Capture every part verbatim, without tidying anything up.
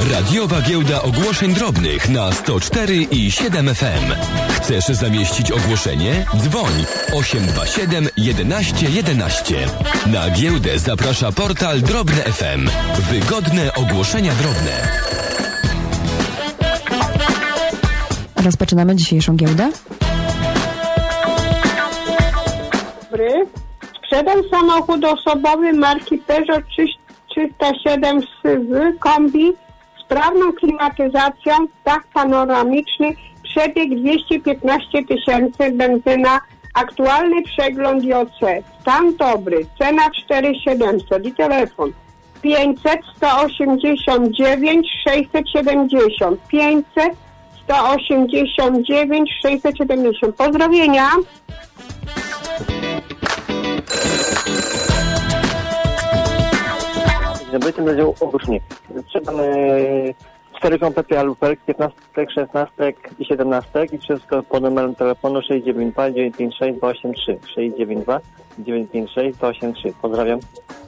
Radiowa Giełda Ogłoszeń Drobnych na sto cztery i siedem F M. Chcesz zamieścić ogłoszenie? Dzwoń osiem dwa siedem jedenaście jedenaście. Na giełdę zaprasza portal Drobne F M. Wygodne ogłoszenia drobne. Rozpoczynamy dzisiejszą giełdę. Dobry. Sprzedam samochód osobowy marki Peugeot trzysta siedem Syzy kombi z sprawną klimatyzacją, dach panoramiczny, przebieg dwieście piętnaście tysięcy, benzyna, aktualny przegląd J C, stan dobry, cena cztery tysiące siedemset i telefon pięćset sto osiemdziesiąt dziewięć sześćset siedemdziesiąt pięćset sto osiemdziesiąt dziewięć sześćset siedemdziesiąt. Pozdrowienia. Zabójcym będzie ogłoszenie. Trzeba cztery komplety alupek, piętnastek, szesnastek i siedemnastek i wszystko pod numerem telefonu sześć dziewięć dwa dziewięć pięć sześć dwa osiem trzy. sześć dziewięć dwa dziewięć pięć sześć dwa osiem trzy. Pozdrawiam.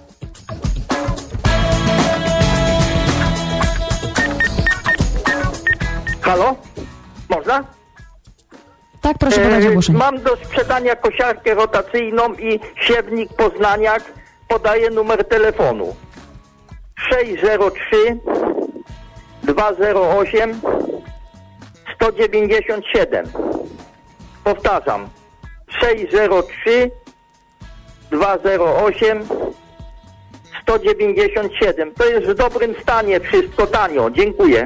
Halo? Można? Tak, proszę podać ogłoszenie. E, mam do sprzedania kosiarkę rotacyjną i siewnik Poznaniak. Podaję numer telefonu sześć zero trzy dwa zero osiem sto dziewięćdziesiąt siedem. Powtarzam sześć zero trzy dwa zero osiem sto dziewięćdziesiąt siedem. To jest w dobrym stanie, wszystko tanio. Dziękuję.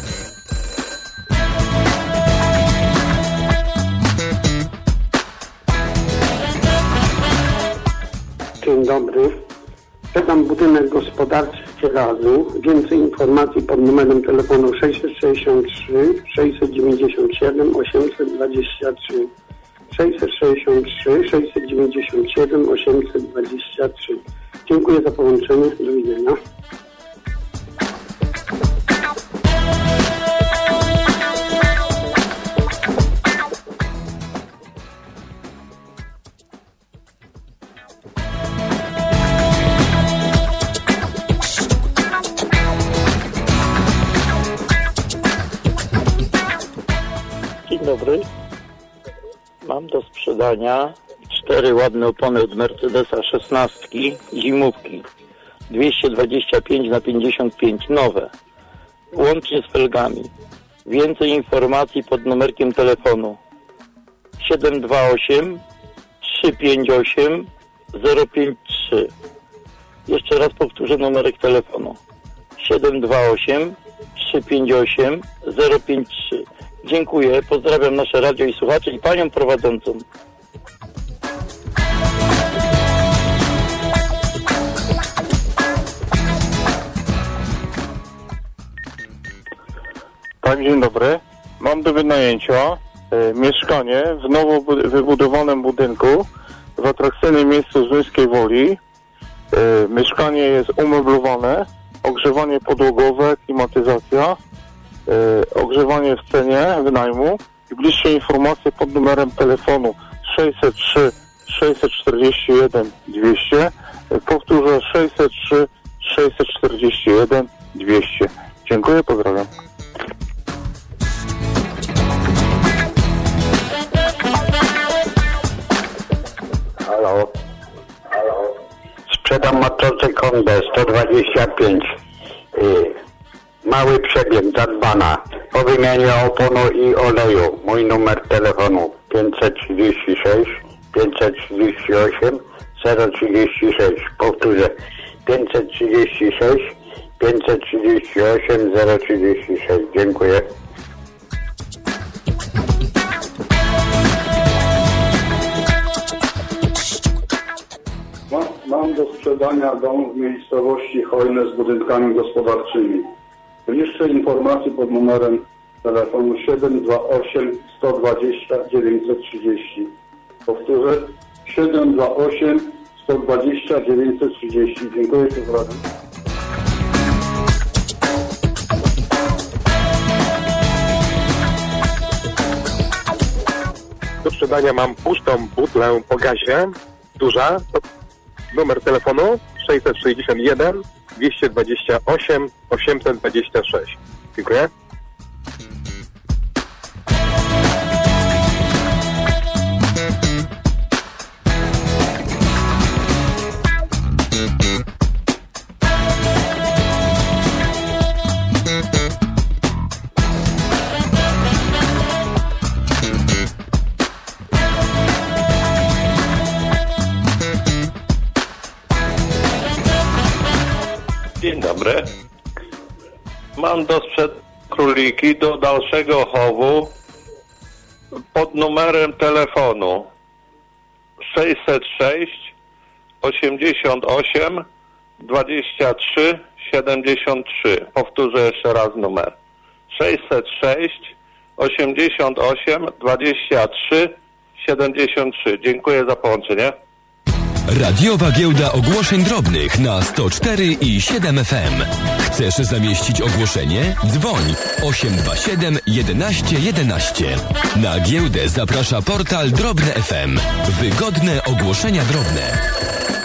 Dzień dobry. Sprzedam budynek gospodarczy w Cielazu. Więcej informacji pod numerem telefonu sześćset sześćdziesiąt trzy sześćset dziewięćdziesiąt siedem osiemset dwadzieścia trzy. sześćset sześćdziesiąt trzy sześćset dziewięćdziesiąt siedem osiemset dwadzieścia trzy. Dziękuję za połączenie. Do widzenia. Dzień dobry. Mam do sprzedania cztery ładne opony od Mercedesa szesnastki, zimówki. dwieście dwadzieścia pięć na pięćdziesiąt pięć, nowe. Łącznie z felgami. Więcej informacji pod numerkiem telefonu siedem dwa osiem trzy pięć osiem zero pięć trzy. Jeszcze raz powtórzę numerek telefonu siedem dwa osiem trzy pięć osiem zero pięć trzy. Dziękuję, pozdrawiam nasze radio i słuchaczy i panią prowadzącą. Tak, dzień dobry. Mam do wynajęcia y, mieszkanie w nowo wybudowanym budynku w atrakcyjnym miejscu Zduńskiej Woli. Y, mieszkanie jest umeblowane, ogrzewanie podłogowe, klimatyzacja. Yy, ogrzewanie w cenie wynajmu i bliższe informacje pod numerem telefonu sześćset trzy sześćset czterdzieści jeden dwieście. Yy, powtórzę sześćset trzy sześćset czterdzieści jeden dwieście. Dziękuję, pozdrawiam. Halo. Halo. Sprzedam motocyk Honda sto dwadzieścia pięć. Yy. Mały przebieg, zadbana. Po wymianie oponu i oleju. Mój numer telefonu pięćset trzydzieści sześć pięćset trzydzieści osiem zero trzydzieści sześć. Powtórzę pięćset trzydzieści sześć pięćset trzydzieści osiem zero trzydzieści sześć. Dziękuję. Mam do sprzedania dom w miejscowości Hojne z budynkami gospodarczymi. Bliższe informacje pod numerem telefonu siedem dwa osiem sto dwadzieścia dziewięćset trzydzieści. Powtórzę siedem dwa osiem sto dwadzieścia dziewięćset trzydzieści. Dziękuję, pozdrawiam. Do sprzedania mam pustą butlę po gazie, duża. Numer telefonu sześćset sześćdziesiąt jeden dwieście dwadzieścia osiem osiemset dwadzieścia sześć. Dziękuję. Dzień dobry. Mam do sprzedania króliki do dalszego chowu pod numerem telefonu sześćset sześć osiemdziesiąt osiem dwadzieścia trzy siedemdziesiąt trzy. Powtórzę jeszcze raz numer. sześćset sześć osiemdziesiąt osiem dwadzieścia trzy siedemdziesiąt trzy. Dziękuję za połączenie. Radiowa Giełda Ogłoszeń Drobnych na sto cztery i siedem F M. Chcesz zamieścić ogłoszenie? Dzwoń osiem dwa siedem jedenaście jedenaście. Na giełdę zaprasza portal Drobne F M. Wygodne ogłoszenia drobne.